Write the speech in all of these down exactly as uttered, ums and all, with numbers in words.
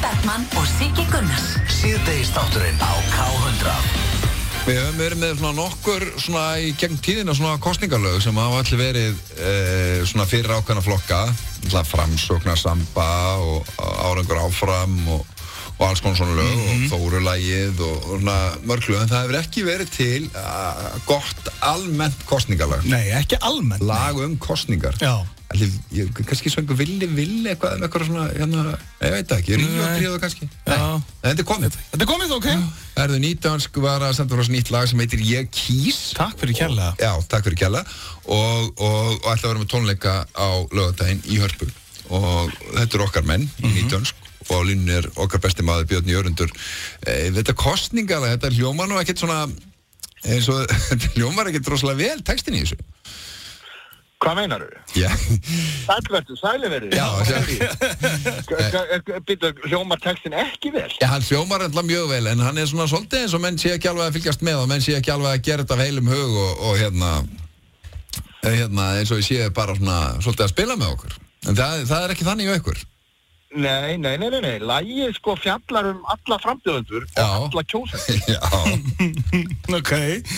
Bergmann og Siggi Gunnars. Síðdegisþátturinn á K hundrað. Við höfum verið með svona nokkur svona í gegn tíðina svona kosningalög sem hafa allir verið e, svona fyrir ákveðna flokka, svona Framsóknar, Samba og Árangur áfram og, og alls konar svona lög mm-hmm. og Þórulagið og, og svona mörg lög, en það hefur ekki verið til uh, gott almennt kosningalag. Nei, ekki almennt. Lag um kosningar. Já. Allir, ég, kannski svona villi, villi eitthvað með eitthvað svona, hérna, ég veit það ekki, Ríó tríó kannski. Já. Nei, þetta er komið. Þetta er komið, ok. Erðu nýtdansk var að senda frá nýtt lag sem heitir Ég kýs. Takk fyrir kærlega. Já, takk fyrir kærlega. Og, og, og ætla að vera með tónleika á laugardaginn í Hörpu. Og þetta er okkar menn í mm-hmm. nýtdansk. Og á línunni er okkar besti maður Björn Jörundur. E, þetta kosningalag, þetta hljómar nú ekkert svona, eins og þetta hljómar ekkert rosalega vel textin í þessu. Hvað meinar þú? Já. Sælvertu, sæliverðu. Já, Býttu, hljómar textin ekki vel? Já, hann hljómar enda mjög vel, en hann er svona svolítið eins og menn sé ekki alveg að fylgjast með og menn sé ekki alveg að gera þetta af heilum hug og, og hérna, hérna eins og ég sé bara svona svolítið að spila með okkur. En það, það er ekki þannig á ykkur. Nei, nei, nei, nei, nei. Lagið sko fjallar um alla frambjóðendur og alla kjósendur. Já. Ok.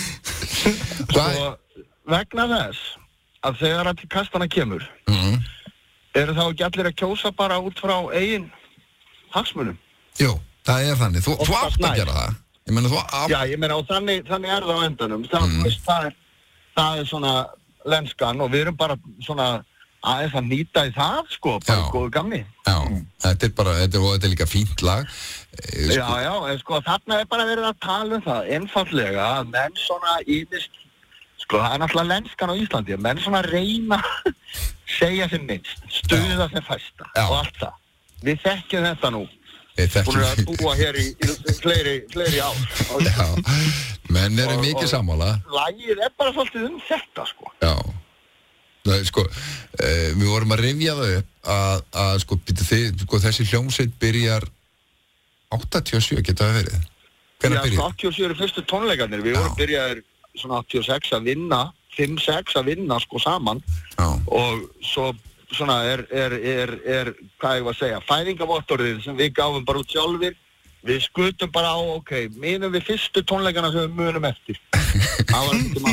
Svo vegna þess að þegar að til kastana kemur mm-hmm. eru þá ekki allir að kjósa bara út frá eigin hagsmunum? Jú, það er þannig. Þú, þú átt að gera það. Ég meina þú átt. Já, ég meina og þannig, þannig er það á endanum. Það, mm. veist, það, er, það er svona lenskan og við erum bara svona aðeins að nýta í það, sko, bara góðu gamni. Já, þetta er bara, þetta er, þetta er líka fínt lag. Sko. Já, já, en sko þarna er bara verið að tala um það, einfaldlega, að menn svona ímist sko, það er náttúrulega lenskan á Íslandi, menn svona reyna segja sem minnst, stuða sem fæsta og allt það. Við þekkjum þetta nú. Við þekkjum þetta. Búin að búa hér í, í fleiri, fleiri ár. Já, menn eru og, mikið sammála. Lagið er bara svolítið um þetta, sko. Já, það er sko, e, við vorum að rifja það upp að, að sko, þið, sko, þessi hljómsveit byrjar áttatíu og sjö, geta það verið? Hvernig byrjar? Já, áttatíu og sjö eru fyrstu tónleikarnir, við vorum byrjaðir svona áttatíu og sex að vinna, fimm sex að vinna sko saman. Já. Og svo svona er, er, er, er, hvað ég var að segja, fæðingavottorðið sem við gáfum bara út sjálfir, við skutum bara á, ok, minnum við fyrstu tónleikana sem við munum eftir. Það var ekki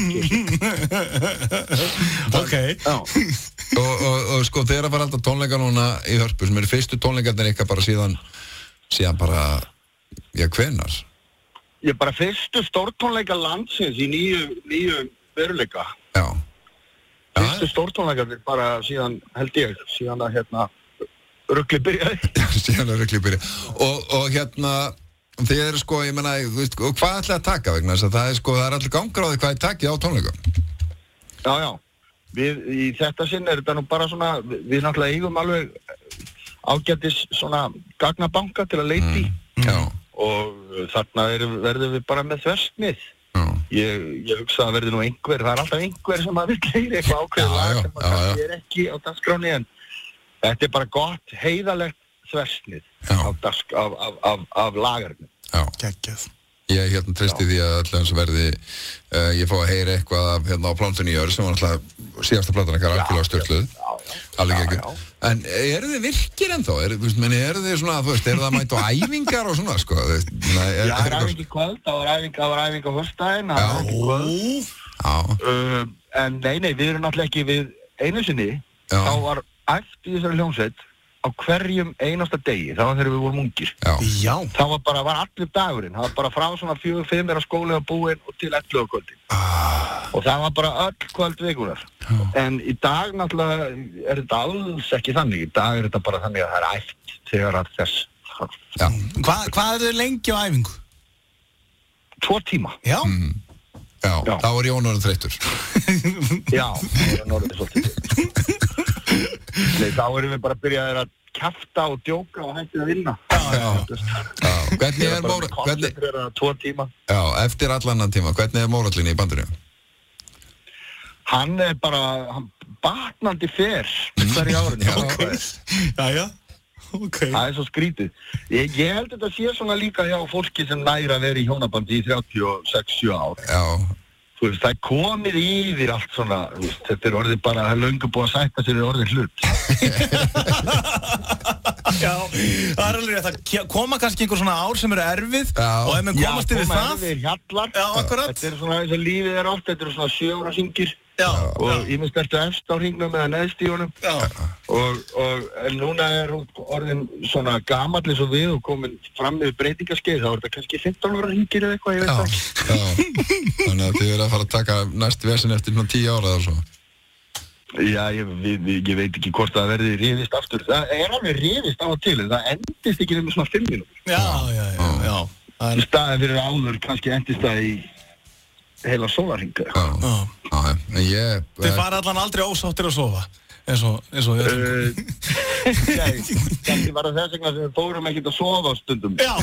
maður. Ok. Já. og, og, og sko þeirra var alltaf tónleika núna í Hörpu sem eru fyrstu tónleikarnir ykkar bara síðan, síðan bara, já, hvenær? Ég bara fyrstu stórtónleika landsins í nýju, nýju veruleika. Já. Fyrstu stórtónleikarnir bara síðan, held ég, síðan að hérna rugli byrjaði. síðan að rugli byrjaði. Og, og hérna, þið eru sko, ég menna, þú veist, og hvað ætlaði að taka vegna þess að það er sko, það er allir gangur á því hvað er takið á tónleikum? Já, já. Við, í þetta sinn er þetta nú bara svona, við, við náttúrulega eigum alveg ágætis svona gagnabanka til að leita í. Mm. Já. Og þarna er, verðum við bara með þversmið. Ég, ég hugsa að verði nú einhver, það er alltaf einhver sem að vil heyra eitthvað ákveðið lag sem að kannski er ekki á dagskráni, en þetta er bara gott, heiðalegt þversmið af, af, af, af, af lagarnum. Já, geggjað. Ég hérna treysti því að allir hans verði, uh, ég fá að heyra eitthvað af, hérna á Plantun í Jörð sem var alltaf síðasta platan ekkar algjörlega störtluð. Alveg ekki. En eru þið virkir ennþá? Er, þú veist, meni, eru þið svona, þú veist, eru það mætt á æfingar og svona, sko? Nei, er, já, það er æfing í kvöld, það var æfing, það var æfing á föstudaginn, það var æfing í kvöld. Já. Uh, en nei, nei, við erum náttúrulega ekki við einu sinni, já. Þá var æft í þessari hljómsveit á hverjum einasta degi, það var þegar við vorum ungir. Já. Já. Það var bara, var allir dagurinn, það var bara frá svona fjögur, fimm er að skóli á búinn og til ellefu á kvöldin. Ah. Og það var bara öll kvöld vikunar. Ah. En í dag náttúrulega er þetta alls ekki þannig, í dag er þetta bara þannig að það er æft þegar að þess. Já. Hva, hvað er þið lengi á æfingu? Tvo tíma. Já. Mm. Já, Já, þá er Jón orðinn þreyttur. Já, það er orðinn svolítið. Nei, þá erum við bara að byrja að kjafta og djóka og hættið að vinna. Já, já. Hvernig er móra... Hvernig er það tvo tíma? Já, eftir allan tíma, hvernig er mórallinni í bandinu? Hann er bara, hann batnandi fer hverju árinu. Já, ok. Já, já. Ok. Það er svo skrítið. Ég, ég held þetta sé svona líka hjá fólki sem næra að vera í hjónabandi í þrjátíu og sex til sjö ár. Já. Þú veist, það er komið yfir allt svona, þú veist, þetta er orðið bara, það er löngu búið að sætta sér í orðið hlut. Já, það er alveg rétt að koma kannski einhver svona ár sem eru erfið Já. og ef maður komast yfir það erfið hjallar. Já, akkurat. Þetta er svona eins og lífið er oft, þetta eru svona sjö ára hringir. Já. Og ég minnst ertu efst á hringnum eða neðst í honum. Já. Og, og en núna er hún orðin svona gamall eins og við og komin fram með breytingaskeið, þá er þetta kannski fimmtán ára hringir eða eitthvað, ég veit Já, ekki. já. Þannig að þið verða að fara að taka næst vesinn eftir svona tíu ára eða svo. Já, ég, við, við, ég veit ekki hvort það verði rifist aftur. Það er alveg rifist á og til, en það endist ekki nefnir svona fimm mínútur. Já, já, já, já. Það Í staðin fyrir áður kannski endist það í heila sólarhringa. Já, já, já, en ég... Þið fara allan aldrei ósáttir að sofa, eins og, eins og við Uh, Nei, kannski var það þess vegna sem við fórum ekkert að sofa á stundum. Já.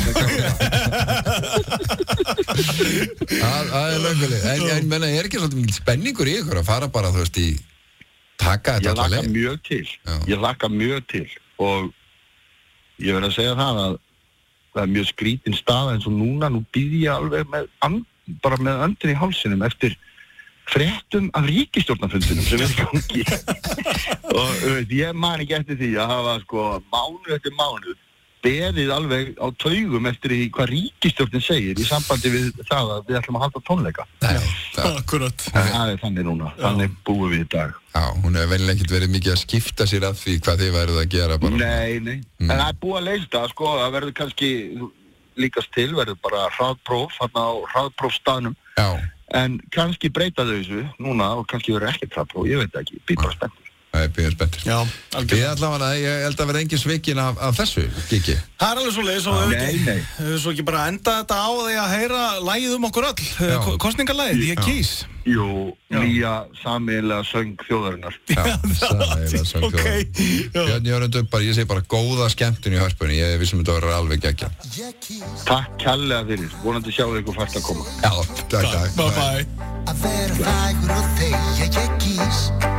Það það er lögulegt. En ég menna, er ekki svolítið mikil spenningur í ykkur að fara bara, þú veist, í taka Ég þetta alla laka leið? mjög til. Já. Ég laka mjög til og ég verð að segja það að það er mjög skrítin staða eins og núna, nú býð ég alveg með and, bara með öndin í hálsinum eftir fréttum af ríkisstjórnarfundinum sem er í gangi. Og þú veit, ég man ekki eftir því að hafa sko mánuð eftir mánuð beðið alveg á taugum eftir því hvað ríkisstjórnin segir í sambandi við það að við ætlum að halda tónleika. Nei, það, Akkurat. En það er þannig núna, þannig búum við í dag. já, hún hefur vel ekkert verið mikið að skipta sér að því hvað þið værið að gera bara. Nei, nei, en það er búið að leysa það, sko, það verður kannski líkast til, verður bara hraðpróf, þarna á hraðprófstaðnum, Já, en kannski breyta þau þessu núna og kannski verður ekkert hraðpróf, ég veit ekki, býð bara spenntur. það er byggjum spenntur. Já, Við algjörlega. allavega, ég held að vera engin svikin af, af þessu, Gigi. Það er alveg svo leiðis og Nei, nei. við svo ekki bara enda þetta á því að heyra lagið um okkur öll, Já. kostningalagið, ég kýs. Jú, nýja sameiginlega söng þjóðarinnar. Já, sæla söng Ok, þjóðarinnar. já. Björn Jörundur, bara, ég segi bara góða skemmtun í hörpunni, ég vissum þetta verður alveg geggja. Takk kærlega fyrir, vonandi sjáu ykkur fært að koma. Já, takk, takk. Bye bye. Að vera frægur og þegja ég kýs